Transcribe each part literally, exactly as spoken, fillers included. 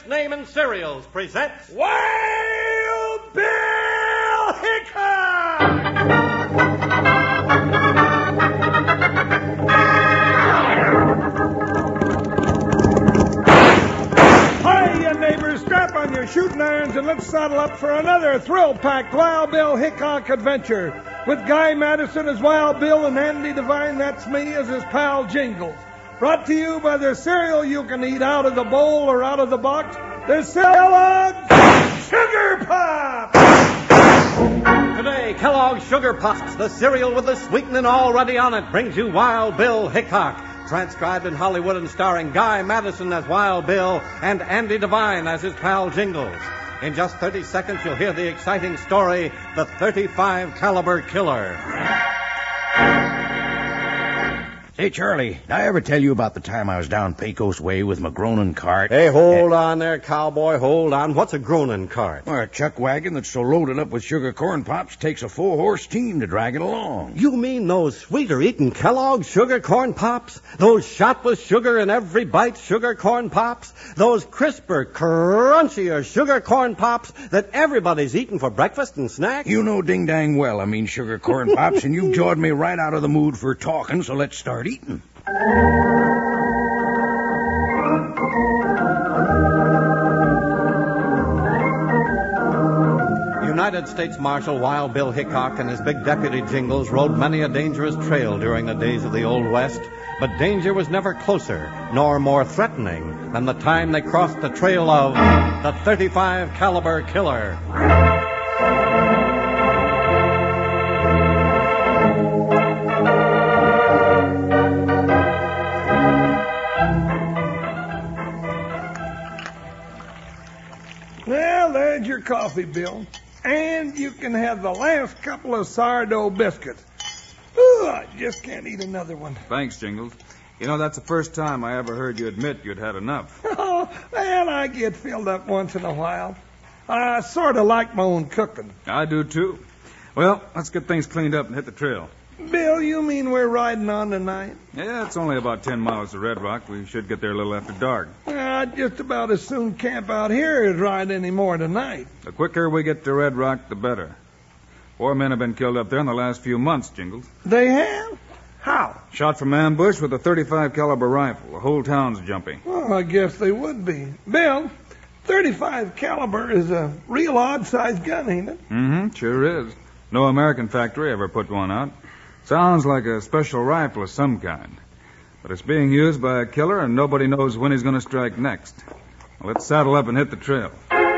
best name in cereals presents Wild Bill Hickok! Hiya, neighbors. Strap on your shooting irons and let's saddle up for another thrill-packed Wild Bill Hickok adventure. With Guy Madison as Wild Bill and Andy Devine, that's me, as his pal Jingles. Brought to you by the cereal you can eat out of the bowl or out of the box, the Kellogg's Sugar Pops! Today, Kellogg's Sugar Pops, the cereal with the sweetening already on it, brings you Wild Bill Hickok, transcribed in Hollywood and starring Guy Madison as Wild Bill and Andy Devine as his pal Jingles. In just thirty seconds, you'll hear the exciting story, The thirty-five caliber Killer. Hey, Charlie, did I ever tell you about the time I was down Pecos Way with my Gronin cart? Hey, hold on there, cowboy, hold on. What's a Gronin cart? Well, a chuck wagon that's so loaded up with sugar corn pops takes a full-horse team to drag it along. You mean those sweeter-eating Kellogg's sugar corn pops? Those shot with sugar in every bite sugar corn pops? Those crisper, crunchier sugar corn pops that everybody's eating for breakfast and snacks? You know ding-dang well I mean sugar corn pops, and you've jawed me right out of the mood for talking, so let's start eating. United States Marshal Wild Bill Hickok and his big deputy Jingles rode many a dangerous trail during the days of the Old West, but danger was never closer nor more threatening than the time they crossed the trail of the thirty-five caliber Killer. Well, there's your coffee, Bill. And you can have the last couple of sourdough biscuits. Ooh, I just can't eat another one. Thanks, Jingles. You know, that's the first time I ever heard you admit you'd had enough. Oh, well, I get filled up once in a while. I sort of like my own cooking. I do, too. Well, let's get things cleaned up and hit the trail. Bill, you mean we're riding on tonight? Yeah, it's only about ten miles to Red Rock. We should get there a little after dark. I'd just about as soon camp out here as ride any more tonight. The quicker we get to Red Rock, the better. Four men have been killed up there in the last few months, Jingles. They have? How? Shot from ambush with a thirty-five caliber rifle. The whole town's jumping. Well, I guess they would be. Bill, thirty-five caliber is a real odd-sized gun, ain't it? Mm-hmm, sure is. No American factory ever put one out. Sounds like a special rifle of some kind. But it's being used by a killer, and nobody knows when he's going to strike next. Well, let's saddle up and hit the trail.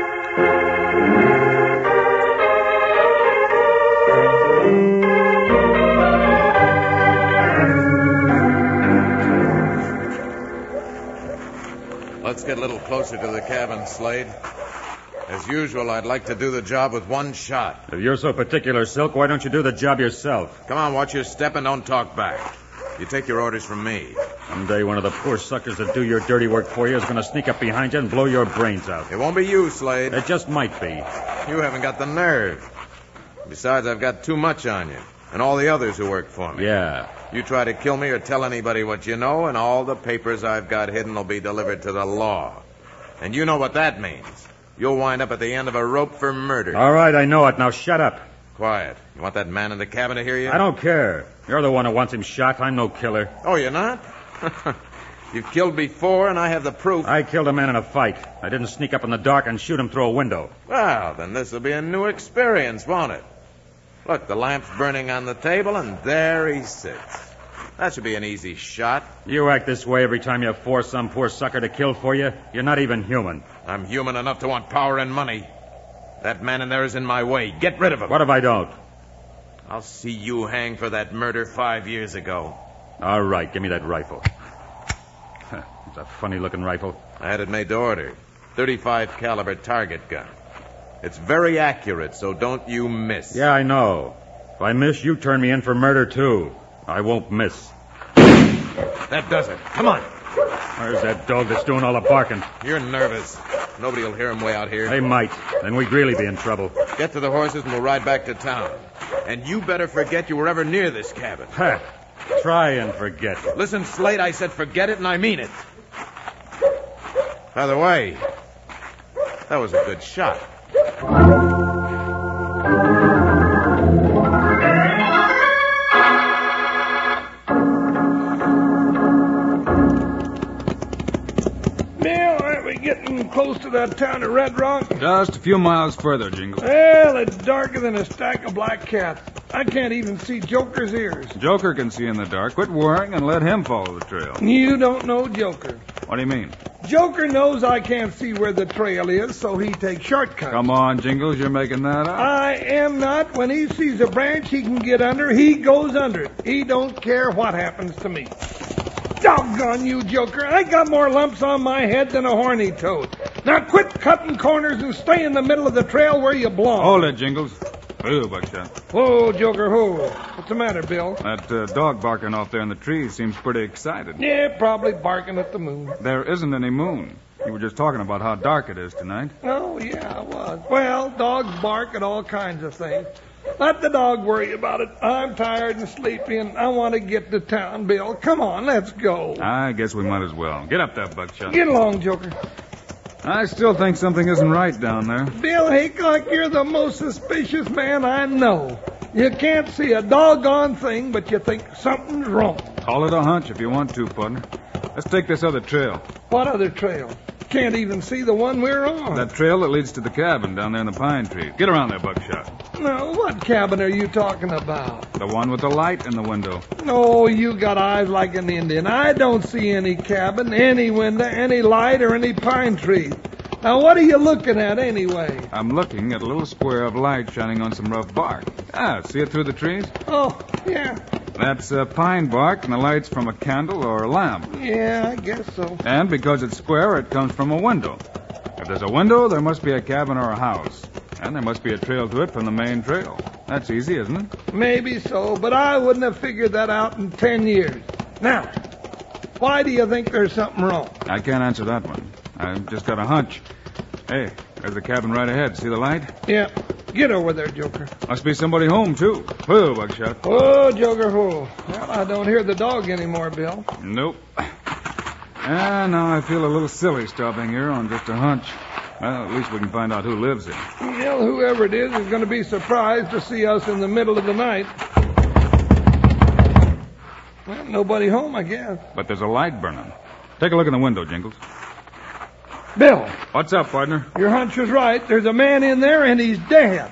Let's get a little closer to the cabin, Slade. As usual, I'd like to do the job with one shot. If you're so particular, Silk, why don't you do the job yourself? Come on, watch your step and don't talk back. You take your orders from me. Someday one of the poor suckers that do your dirty work for you is going to sneak up behind you and blow your brains out. It won't be you, Slade. It just might be. You haven't got the nerve. Besides, I've got too much on you. And all the others who work for me. Yeah. You try to kill me or tell anybody what you know, and all the papers I've got hidden will be delivered to the law. And you know what that means. You'll wind up at the end of a rope for murder. All right, I know it. Now shut up. Quiet. You want that man in the cabin to hear you? I don't care. You're the one who wants him shot. I'm no killer. Oh, you're not? You've killed before, and I have the proof. I killed a man in a fight. I didn't sneak up in the dark and shoot him through a window. Well, then this will be a new experience, won't it? Look, the lamp's burning on the table, and there he sits. That should be an easy shot. You act this way every time you force some poor sucker to kill for you. You're not even human. I'm human enough to want power and money. That man in there is in my way. Get rid of him. What if I don't? I'll see you hang for that murder five years ago. All right, give me that rifle. It's a funny-looking rifle. I had it made to order. thirty-five caliber target gun. It's very accurate, so don't you miss. Yeah, I know. If I miss, you turn me in for murder, too. I won't miss. That does it. Come on. Where's that dog that's doing all the barking? You're nervous. Nobody will hear him way out here. They might. Then we'd really be in trouble. Get to the horses and we'll ride back to town. And you better forget you were ever near this cabin. Ha! Try and forget. Listen, Slade, I said forget it and I mean it. By the way, That was a good shot. Bill, aren't we getting close to that town of Red Rock? Just a few miles further, Jingles. Well, it's darker than a stack of black cats. I can't even see Joker's ears. Joker can see in the dark. Quit worrying and let him follow the trail. You don't know Joker. What do you mean? Joker knows I can't see where the trail is, so he takes shortcuts. Come on, Jingles, you're making that up. I am not. When he sees a branch he can get under, he goes under it. He don't care what happens to me. Doggone you, Joker. I got more lumps on my head than a horny toad. Now quit cutting corners and stay in the middle of the trail where you belong. Hold it, Jingles. Whoa, Buckshot. Whoa, Joker, whoa. What's the matter, Bill? That uh, dog barking off there in the tree seems pretty excited. Yeah, probably barking at the moon. There isn't any moon. You were just talking about how dark it is tonight. Oh, yeah, I was. Well, dogs bark at all kinds of things. Let the dog worry about it. I'm tired and sleepy, and I want to get to town, Bill. Come on, let's go. I guess we might as well. Get up there, Buckshot. Get along, Joker. I still think something isn't right down there. Bill Hickok, you're the most suspicious man I know. You can't see a doggone thing, but you think something's wrong. Call it a hunch if you want to, partner. Let's take this other trail. What other trail? Can't even see the one we're on. That trail that leads to the cabin down there in the pine trees. Get around there, Buckshot. No, what cabin are you talking about? The one with the light in the window. No, you got eyes like an Indian. I don't see any cabin, any window, any light, or any pine tree. Now, what are you looking at anyway? I'm looking at a little square of light shining on some rough bark. Ah, see it through the trees? Oh, yeah. That's uh, pine bark, and the light's from a candle or a lamp. Yeah, I guess so. And because it's square, it comes from a window. If there's a window, there must be a cabin or a house. And there must be a trail to it from the main trail. That's easy, isn't it? Maybe so, but I wouldn't have figured that out in ten years. Now, why do you think there's something wrong? I can't answer that one. I've just got a hunch. Hey, there's the cabin right ahead. See the light? Yeah. Get over there, Joker. Must be somebody home, too. Whoa, Buckshot. Oh, Joker, whoa. Well, I don't hear the dog anymore, Bill. Nope. Ah, now I feel a little silly stopping here on just a hunch. Well, at least we can find out who lives here. Well, whoever it is is going to be surprised to see us in the middle of the night. Well, nobody home, I guess. But there's a light burning. Take a look in the window, Jingles. Bill. What's up, partner? Your hunch was right. There's a man in there, and he's dead.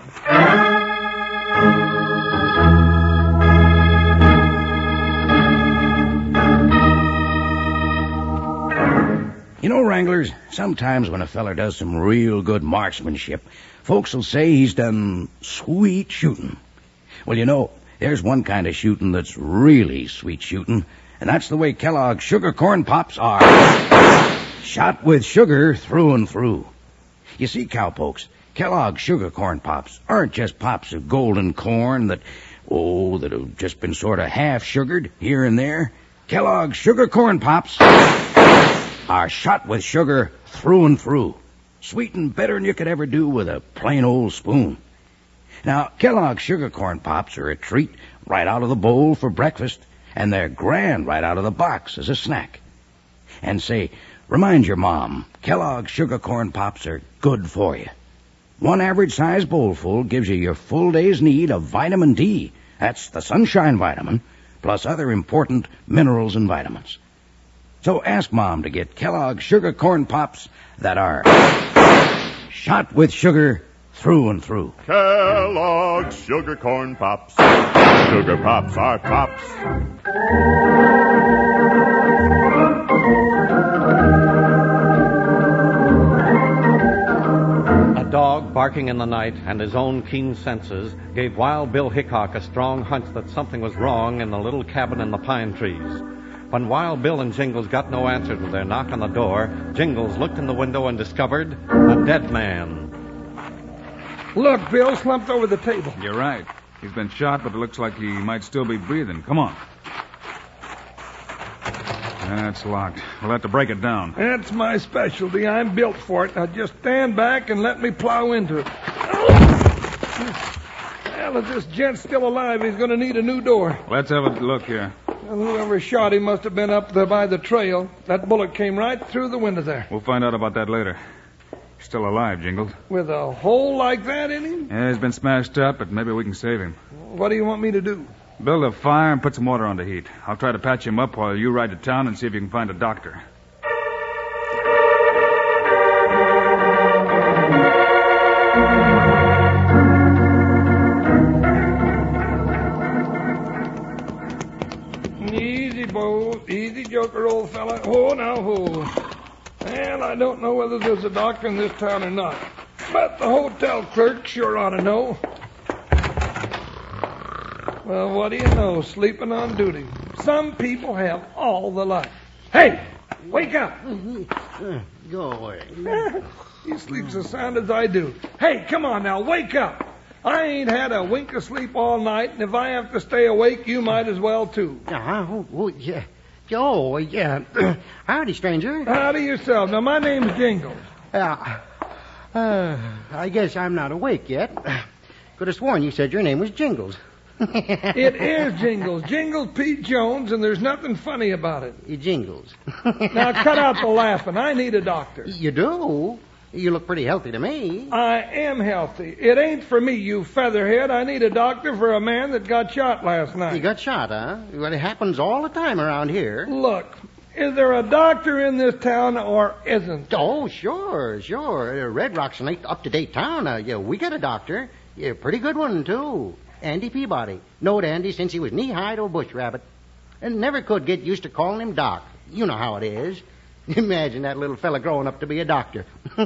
You know, Wranglers, sometimes when a feller does some real good marksmanship, folks will say he's done sweet shooting. Well, you know, there's one kind of shooting that's really sweet shooting, and that's the way Kellogg's Sugar Corn Pops are. Shot with sugar through and through. You see, cowpokes, Kellogg's Sugar Corn Pops aren't just pops of golden corn that, oh, that have just been sort of half-sugared here and there. Kellogg's Sugar Corn Pops are shot with sugar through and through. Sweetened better than you could ever do with a plain old spoon. Now, Kellogg's Sugar Corn Pops are a treat right out of the bowl for breakfast, and they're grand right out of the box as a snack. And say, remind your mom, Kellogg's Sugar Corn Pops are good for you. One average-sized bowlful gives you your full day's need of vitamin D. That's the sunshine vitamin, plus other important minerals and vitamins. So ask Mom to get Kellogg's Sugar Corn Pops that are shot with sugar through and through. Kellogg's Sugar Corn Pops. Sugar Pops are tops. A dog barking in the night and his own keen senses gave Wild Bill Hickok a strong hunch that something was wrong in the little cabin in the pine trees. When Wild Bill and Jingles got no answer to their knock on the door, Jingles looked in the window and discovered a dead man. Look, Bill slumped over the table. You're right. He's been shot, but it looks like he might still be breathing. Come on. That's locked. We'll have to break it down. That's my specialty. I'm built for it. Now just stand back and let me plow into it. Well, if this gent's still alive, he's going to need a new door. Let's have a look here. Well, whoever shot him must have been up there by the trail. That bullet came right through the window there. We'll find out about that later. Still alive, Jingles. With a hole like that in him? Yeah, he's been smashed up, but maybe we can save him. What do you want me to do? Build a fire and put some water on the heat. I'll try to patch him up while you ride to town and see if you can find a doctor. Easy, Bo. Easy, joker, old fella. Oh, now, oh. Well, I don't know whether there's a doctor in this town or not. But the hotel clerk sure ought to know. Well, what do you know? Sleeping on duty. Some people have all the luck. Hey, wake up. Go away. He sleeps as sound as I do. Hey, come on now, wake up. I ain't had a wink of sleep all night, and if I have to stay awake, you might as well, too. Uh, oh, oh, yeah. Oh, yeah. Howdy, stranger. Howdy yourself. Now, my name's Jingles. Uh, uh, I guess I'm not awake yet. Could have sworn you said your name was Jingles. It is Jingles. Jingles Pete Jones, and there's nothing funny about it. You Jingles. Now, cut out the laughing. I need a doctor. You do? You look pretty healthy to me. I am healthy. It ain't for me, you featherhead. I need a doctor for a man that got shot last night. You got shot, huh? Well, it happens all the time around here. Look, is there a doctor in this town or isn't? Oh, sure, sure. Uh, Red Rock's an up-to-date town. Uh, yeah, we got a doctor. Yeah, pretty good one, too. Andy Peabody. Knowed Andy since he was knee-high to a bush rabbit. And never could get used to calling him Doc. You know how it is. Imagine that little fella growing up to be a doctor.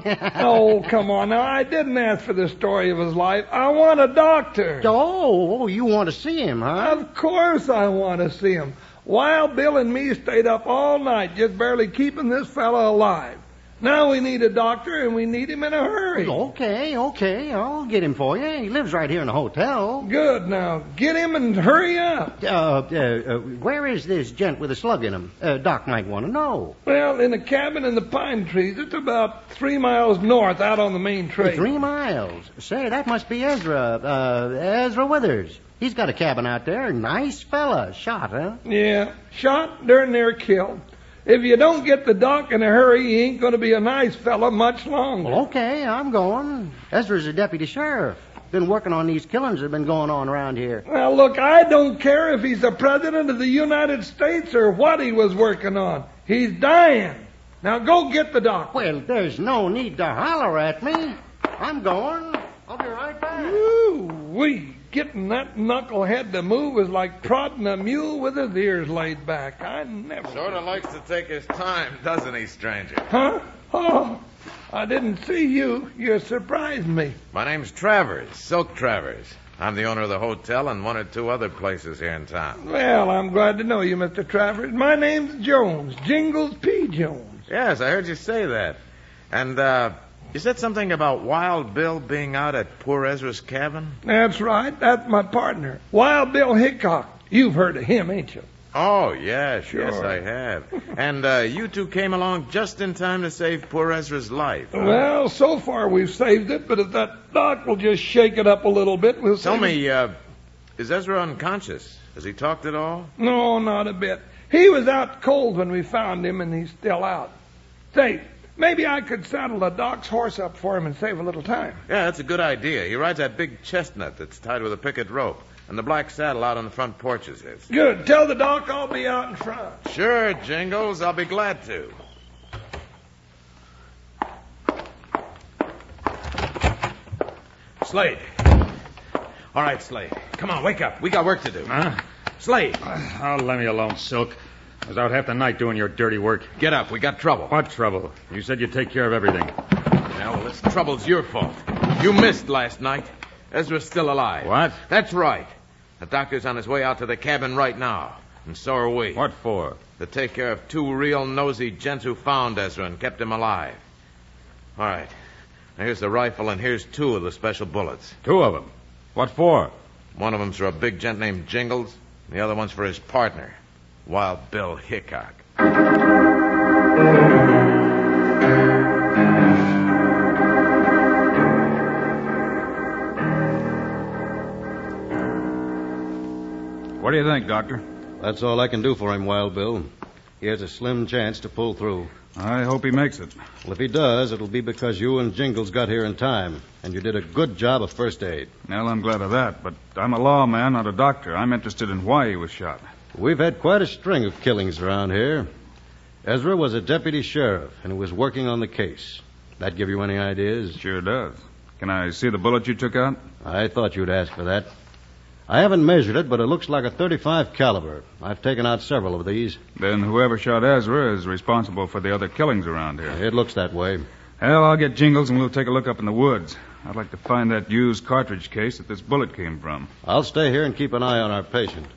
Oh, come on. Now, I didn't ask for the story of his life. I want a doctor. Oh, you want to see him, huh? Of course I want to see him. Wild Bill and me stayed up all night just barely keeping this fella alive. Now we need a doctor, and we need him in a hurry. Okay, okay. I'll get him for you. He lives right here in the hotel. Good. Now, get him and hurry up. Uh, uh, uh, where is this gent with a slug in him? Uh, Doc might want to know. Well, in a cabin in the pine trees. It's about three miles north out on the main trail. Three miles? Say, that must be Ezra. Uh, Ezra Withers. He's got a cabin out there. Nice fella. Shot, huh? Yeah. Shot, darn near killed. If you don't get the doc in a hurry, he ain't going to be a nice fella much longer. Well, okay, I'm going. Ezra's a deputy sheriff. Been working on these killings that have been going on around here. Well, look, I don't care if he's the president of the United States or what he was working on. He's dying. Now go get the doc. Well, there's no need to holler at me. I'm going. I'll be right back. Ooh-wee. Getting that knucklehead to move is like prodding a mule with his ears laid back. I never... Sort of likes to take his time, doesn't he, stranger? Huh? Oh, I didn't see you. You surprised me. My name's Travers, Silk Travers. I'm the owner of the hotel and one or two other places here in town. Well, I'm glad to know you, Mister Travers. My name's Jones, Jingles P. Jones. Yes, I heard you say that. And, uh... you said something about Wild Bill being out at poor Ezra's cabin? That's right. That's my partner, Wild Bill Hickok. You've heard of him, ain't you? Oh, yes, Sure. yes, I have. And uh, you two came along just in time to save poor Ezra's life. Huh? Well, so far we've saved it, but if that doc will just shake it up a little bit, we'll Tell save me, it. uh, is Ezra unconscious? Has he talked at all? No, not a bit. He was out cold when we found him, and he's still out. Say, maybe I could saddle the doc's horse up for him and save a little time. Yeah, that's a good idea. He rides that big chestnut that's tied with a picket rope. And the black saddle out on the front porch is his. Good. Tell the doc I'll be out in front. Sure, Jingles. I'll be glad to. Slade. All right, Slade. Come on, wake up. We got work to do. Huh? Slade. Oh, let me alone, Silk. I was out half the night doing your dirty work. Get up. We got trouble. What trouble? You said you'd take care of everything. Yeah, well, this trouble's your fault. You missed last night. Ezra's still alive. What? That's right. The doctor's on his way out to the cabin right now. And so are we. What for? To take care of two real nosy gents who found Ezra and kept him alive. All right. Now, here's the rifle, and here's two of the special bullets. Two of them. What for? One of them's for a big gent named Jingles, and the other one's for his partner, Wild Bill Hickok. What do you think, Doctor? That's all I can do for him, Wild Bill. he has a slim chance to pull through. I hope he makes it. Well, if he does, it'll be because you and Jingles got here in time, and you did a good job of first aid. Well, I'm glad of that, but I'm a lawman, not a doctor. I'm interested in why he was shot. We've had quite a string of killings around here. Ezra was a deputy sheriff, and he was working on the case. That give you any ideas? Sure does. Can I see the bullet you took out? I thought you'd ask for that. I haven't measured it, but it looks like a thirty-five caliber. I've taken out several of these. Then whoever shot Ezra is responsible for the other killings around here. It looks that way. Well, I'll get Jingles and we'll take a look up in the woods. I'd like to find that used cartridge case that this bullet came from. I'll stay here and keep an eye on our patient.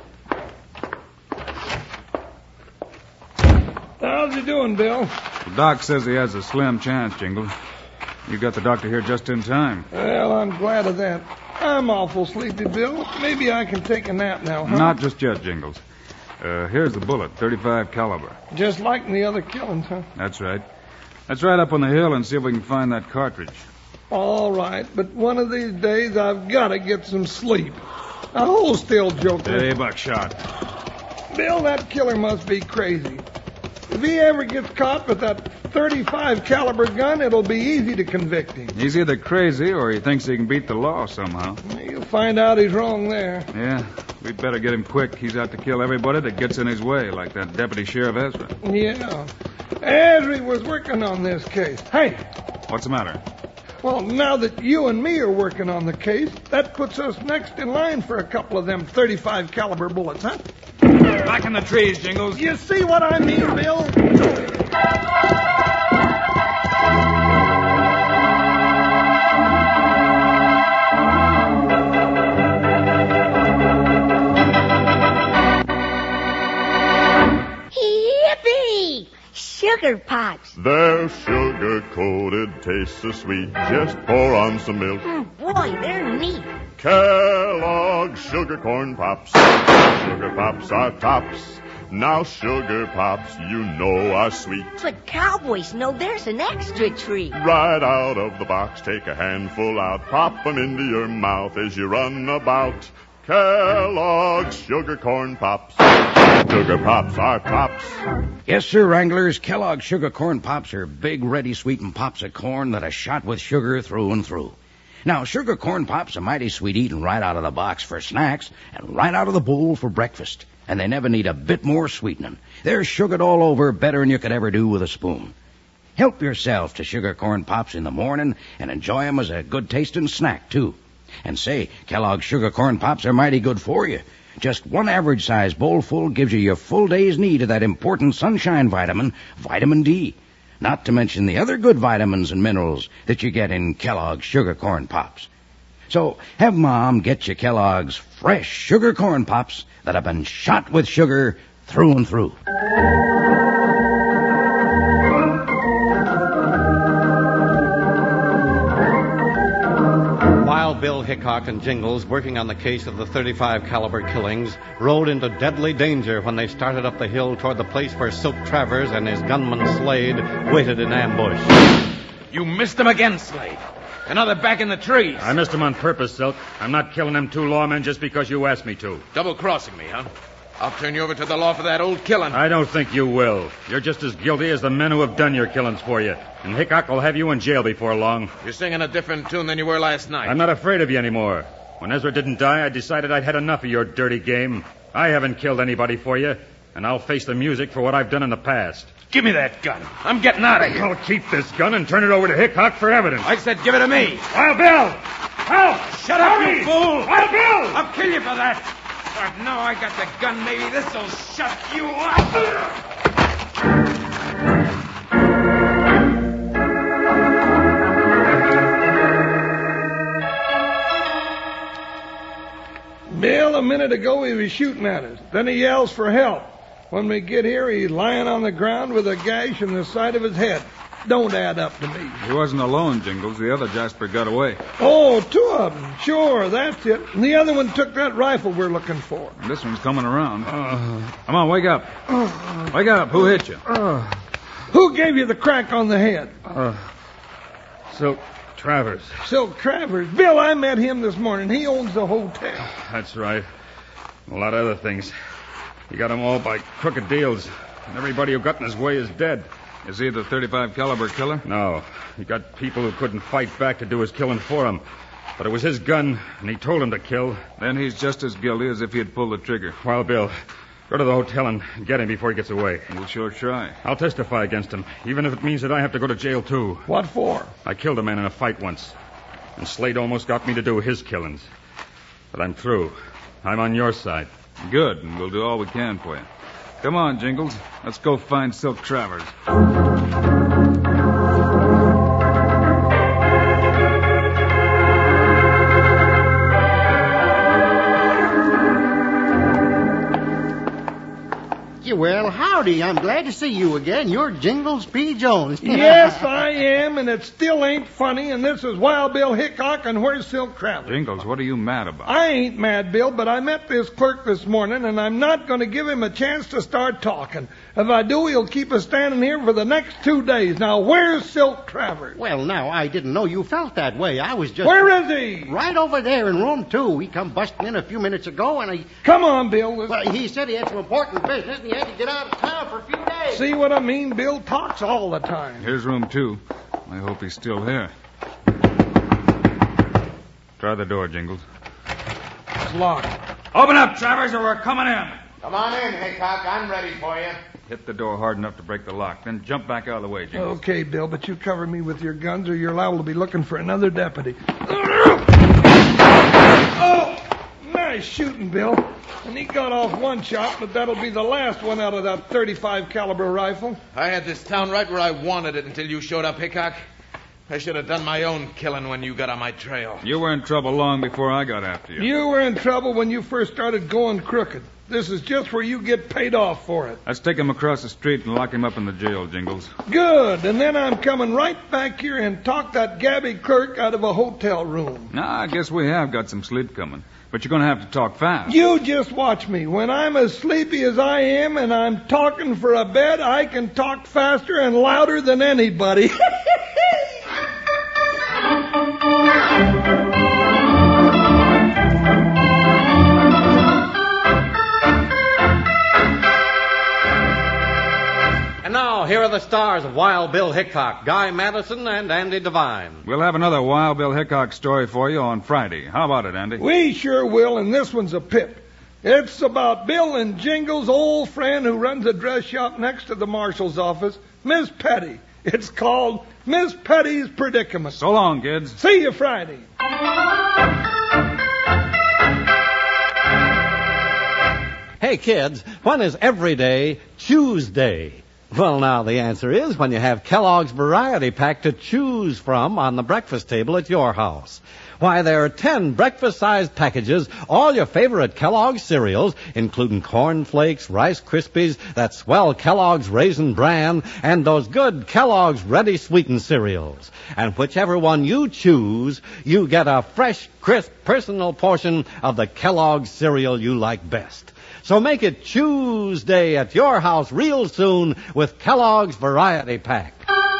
How's he doing, Bill? The doc says he has a slim chance, Jingles. You got the doctor here just in time. Well, I'm glad of that. I'm awful sleepy, Bill. Maybe I can take a nap now, huh? Not just yet, Jingles. Uh, here's the bullet, thirty-five caliber. Just like in the other killings, huh? That's right. Let's ride up on the hill and see if we can find that cartridge. All right, but one of these days I've got to get some sleep. Now, hold still, Joker. Hey, Buckshot. Bill, that killer must be crazy. If he ever gets caught with that thirty-five caliber gun, it'll be easy to convict him. He's either crazy or he thinks he can beat the law somehow. You'll find out he's wrong there. Yeah, we'd better get him quick. He's out to kill everybody that gets in his way, like that Deputy Sheriff Ezra. Yeah. Ezra was working on this case. Hey. What's the matter? Well, now that you and me are working on the case, that puts us next in line for a couple of them thirty-five caliber bullets, huh? Back in the trees, Jingles. You see what I mean, Bill? Yippee! Sugar pops. They're sugar-coated, taste so sweet. Just pour on some milk. Oh, boy, they're neat. Kellogg's Sugar Corn Pops. Sugar Pops are tops. Now Sugar Pops, you know, are sweet. But cowboys know there's an extra treat. Right out of the box, take a handful out. Pop 'em into your mouth as you run about. Kellogg's Sugar Corn Pops. Sugar Pops are tops. Yes, sir, Wranglers. Kellogg's Sugar Corn Pops are big, ready sweetened pops of corn that are shot with sugar through and through. Now, sugar corn pops are mighty sweet eating right out of the box for snacks and right out of the bowl for breakfast. And they never need a bit more sweetening. They're sugared all over better than you could ever do with a spoon. Help yourself to sugar corn pops in the morning and enjoy 'em as a good-tasting snack, too. And say, Kellogg's Sugar Corn Pops are mighty good for you. Just one average-sized bowlful gives you your full day's need of that important sunshine vitamin, vitamin D. Not to mention the other good vitamins and minerals that you get in Kellogg's Sugar Corn Pops. So have Mom get you Kellogg's fresh Sugar Corn Pops that have been shot with sugar through and through. Wild Bill Hickok and Jingles, working on the case of the thirty-five caliber killings, rode into deadly danger when they started up the hill toward the place where Silk Travers and his gunman Slade waited in ambush. You missed him again, Slade. And now they're back in the trees. I missed him on purpose, Silk. I'm not killing them two lawmen just because you asked me to. Double-crossing me, huh? I'll turn you over to the law for that old killing. I don't think you will. You're just as guilty as the men who have done your killings for you. And Hickok will have you in jail before long. You're singing a different tune than you were last night. I'm not afraid of you anymore. When Ezra didn't die, I decided I'd had enough of your dirty game. I haven't killed anybody for you, and I'll face the music for what I've done in the past. Give me that gun. I'm getting out of here. I'll keep this gun and turn it over to Hickok for evidence. I said give it to me. Wild Bill! Help! Shut up, you fool! Wild Bill! I'll kill you for that. But now I got the gun, maybe this'll shut you up. Bill, a minute ago he was shooting at us. Then he yells for help. When we get here, he's lying on the ground with a gash in the side of his head. Don't add up to me. He wasn't alone, Jingles. The other Jasper got away. Oh, two of them. Sure, that's it. And the other one took that rifle we're looking for. And this one's coming around. Uh, Come on, wake up. Uh, wake up. Who hit you? Uh, who gave you the crack on the head? Uh, Silk Travers. Silk Travers? Bill, I met him this morning. He owns the hotel. That's right. A lot of other things. You got them all by crooked deals. Everybody who got in his way is dead. Is he the thirty-five caliber killer? No. He got people who couldn't fight back to do his killing for him. But it was his gun, and he told him to kill. Then he's just as guilty as if he had pulled the trigger. Wild Bill, go to the hotel and get him before he gets away. We'll sure try. I'll testify against him, even if it means that I have to go to jail, too. What for? I killed a man in a fight once, and Slade almost got me to do his killings. But I'm through. I'm on your side. Good, and we'll do all we can for you. Come on, Jingles. Let's go find Silk Travers. Well, howdy. I'm glad to see you again. You're Jingles P. Jones. Yes, I am, and it still ain't funny, and this is Wild Bill Hickok, and where's Silk Travers? Jingles, what are you mad about? I ain't mad, Bill, but I met this clerk this morning, and I'm not going to give him a chance to start talking. If I do, he'll keep us standing here for the next two days. Now, where's Silk Travers? Well, now, I didn't know you felt that way. I was just... Where is he? Right over there in room two. He come busting in a few minutes ago, and he... Come on, Bill. Well, he said he had some important business, and he had to get out of town for a few days. See what I mean? Bill talks all the time. Here's room two. I hope he's still here. Try the door, Jingles. It's locked. Open up, Travers, or we're coming in. Come on in, Hickok. I'm ready for you. Hit the door hard enough to break the lock. Then jump back out of the way, Jingles. Okay, Bill, but you cover me with your guns or you're liable to be looking for another deputy. Oh! Nice shooting, Bill. And he got off one shot, but that'll be the last one out of that thirty-five caliber rifle. I had this town right where I wanted it until you showed up, Hickok. I should have done my own killing when you got on my trail. You were in trouble long before I got after you. You were in trouble when you first started going crooked. This is just where you get paid off for it. Let's take him across the street and lock him up in the jail, Jingles. Good. And then I'm coming right back here and talk that gabby clerk out of a hotel room. Now, I guess we have got some sleep coming. But you're going to have to talk fast. You just watch me. When I'm as sleepy as I am and I'm talking for a bed, I can talk faster and louder than anybody. And now, here are the stars of Wild Bill Hickok, Guy Madison and Andy Devine. We'll have another Wild Bill Hickok story for you on Friday. How about it, Andy? We sure will, and this one's a pip. It's about Bill and Jingles' old friend who runs a dress shop next to the marshal's office, Miss Petty. It's called Miss Petty's Predicament. So long, kids. See you Friday. Hey, kids, when is every day Tuesday? Well, now, the answer is when you have Kellogg's Variety Pack to choose from on the breakfast table at your house. Why, there are ten breakfast-sized packages, all your favorite Kellogg's cereals, including Corn Flakes, Rice Krispies, that swell Kellogg's Raisin Bran, and those good Kellogg's Ready Sweetened cereals. And whichever one you choose, you get a fresh, crisp, personal portion of the Kellogg's cereal you like best. So make it Tuesday at your house real soon with Kellogg's Variety Pack.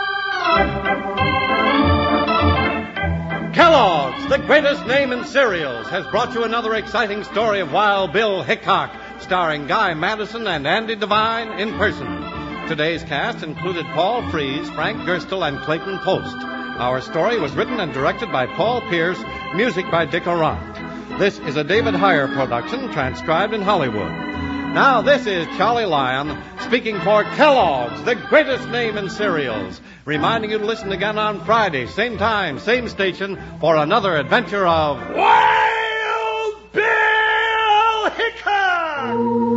Kellogg's, the greatest name in cereals, has brought you another exciting story of Wild Bill Hickok, starring Guy Madison and Andy Devine in person. Today's cast included Paul Frees, Frank Gerstle, and Clayton Post. Our story was written and directed by Paul Pierce, music by Dick Arant. This is a David Heyer production, transcribed in Hollywood. Now, this is Charlie Lyon speaking for Kellogg's, the greatest name in cereals, reminding you to listen again on Friday, same time, same station, for another adventure of Wild Bill Hickok!